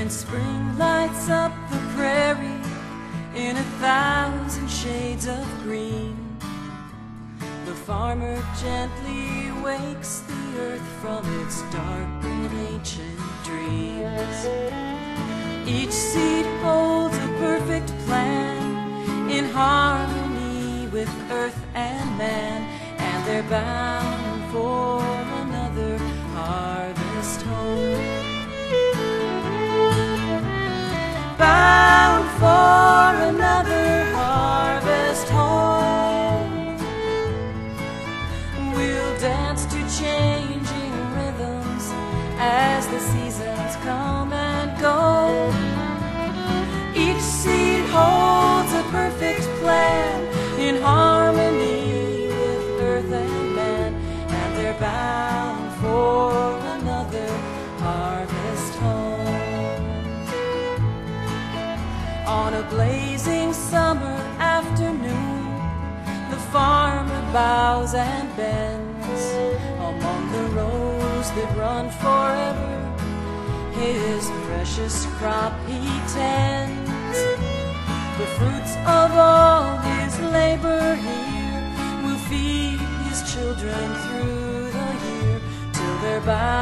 When spring lights up the prairie in 1,000 shades of green, the farmer gently wakes the earth from its dark and ancient dreams. Each seed holds a perfect plan in harmony with earth and man, and they're bound for another harvest home. Bound for another harvest home. We'll dance to changing rhythms as the seasons come and go. Each seed holds a perfect plan in harmony with earth and man, and they're bound for another harvest home. On a blazing summer afternoon, the farmer bows and bends. Among the rows that run forever, his precious crop he tends. The fruits of all his labor here will feed his children through the year, till they're bound